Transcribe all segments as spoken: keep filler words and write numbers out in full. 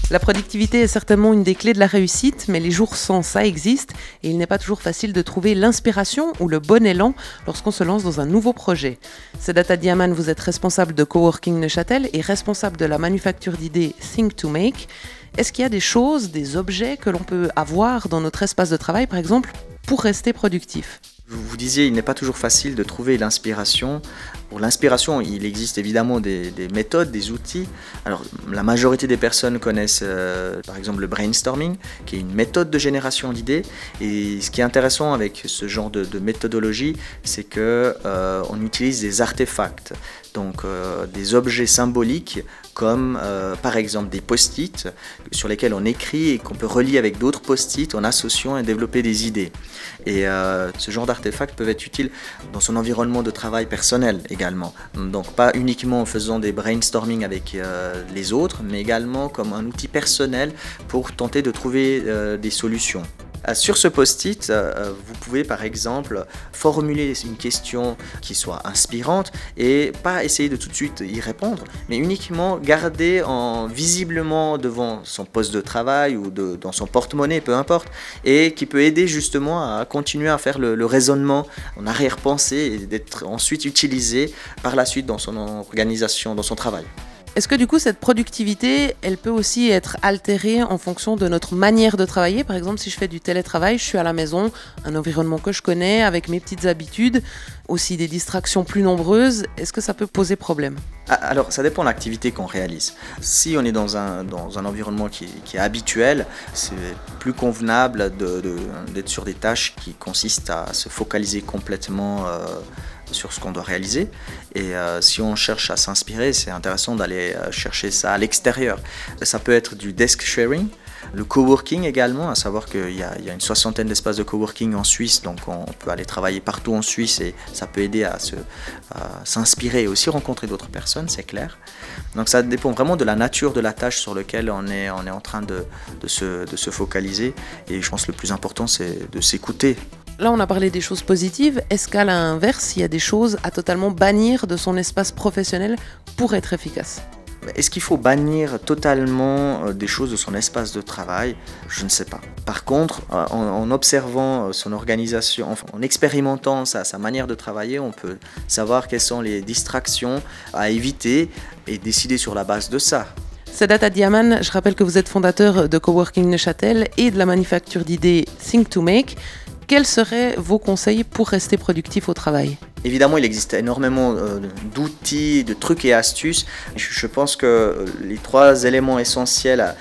La productivité est certainement une des clés de la réussite, mais les jours sans ça existent et il n'est pas toujours facile de trouver l'inspiration ou le bon élan lorsqu'on se lance dans un nouveau projet. Sedata Diaman, vous êtes responsable de Coworking Neuchâtel et responsable de la manufacture d'idées Think to Make. Est-ce qu'il y a des choses, des objets que l'on peut avoir dans notre espace de travail, par exemple, pour rester productif ? Vous vous disiez, il n'est pas toujours facile de trouver l'inspiration. Pour l'inspiration, il existe évidemment des, des méthodes, des outils. Alors, la majorité des personnes connaissent euh, par exemple le brainstorming, qui est une méthode de génération d'idées. Et ce qui est intéressant avec ce genre de, de méthodologie, c'est qu'on euh, utilise des artefacts, donc euh, des objets symboliques comme euh, par exemple des post-it sur lesquels on écrit et qu'on peut relier avec d'autres post-it en associant et développer des idées. Et euh, ce genre d'artefacts peuvent être utiles dans son environnement de travail personnel également. Donc pas uniquement en faisant des brainstorming avec euh, les autres, mais également comme un outil personnel pour tenter de trouver euh, des solutions. Sur ce post-it, vous pouvez par exemple formuler une question qui soit inspirante et pas essayer de tout de suite y répondre, mais uniquement garder en, visiblement devant son poste de travail ou de, dans son porte-monnaie, peu importe, et qui peut aider justement à continuer à faire le, le raisonnement en arrière-pensée et d'être ensuite utilisé par la suite dans son organisation, dans son travail. Est-ce que du coup, cette productivité, elle peut aussi être altérée en fonction de notre manière de travailler ? Par exemple, si je fais du télétravail, je suis à la maison, un environnement que je connais, avec mes petites habitudes, aussi des distractions plus nombreuses, est-ce que ça peut poser problème ? Alors, ça dépend de l'activité qu'on réalise. Si on est dans un, dans un environnement qui, qui est habituel, c'est plus convenable de, de, d'être sur des tâches qui consistent à se focaliser complètement euh, sur ce qu'on doit réaliser. Et euh, si on cherche à s'inspirer, c'est intéressant d'aller euh, chercher ça à l'extérieur. Ça peut être du desk sharing, le coworking également, à savoir qu'il y a, il y a une soixantaine d'espaces de coworking en Suisse, donc on peut aller travailler partout en Suisse et ça peut aider à, se, à s'inspirer et aussi rencontrer d'autres personnes, c'est clair. Donc ça dépend vraiment de la nature de la tâche sur laquelle on est, on est en train de, de, se, de se focaliser. Et je pense que le plus important, c'est de s'écouter. Là, on a parlé des choses positives. Est-ce qu'à l'inverse, il y a des choses à totalement bannir de son espace professionnel pour être efficace ? Est-ce qu'il faut bannir totalement des choses de son espace de travail ? Je ne sais pas. Par contre, en, en observant son organisation, en expérimentant sa, sa manière de travailler, on peut savoir quelles sont les distractions à éviter et décider sur la base de ça. Sedata Diaman, je rappelle que vous êtes fondateur de Coworking Neuchâtel et de la manufacture d'idées Think to Make. Quels seraient vos conseils pour rester productif au travail ? Évidemment, il existe énormément euh, d'outils, de trucs et astuces. Je, je pense que les trois éléments essentiels à,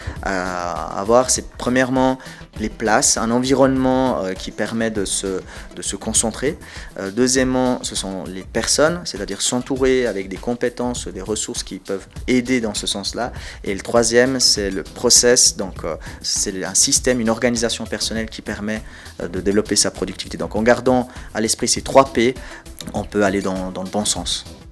à avoir, c'est premièrement les places, un environnement euh, qui permet de se, de se concentrer. Euh, deuxièmement, ce sont les personnes, c'est-à-dire s'entourer avec des compétences, des ressources qui peuvent aider dans ce sens-là. Et le troisième, c'est le process, donc euh, c'est un système, une organisation personnelle qui permet euh, de développer sa productivité. Donc en gardant à l'esprit ces trois P, on peut aller dans, dans le bon sens.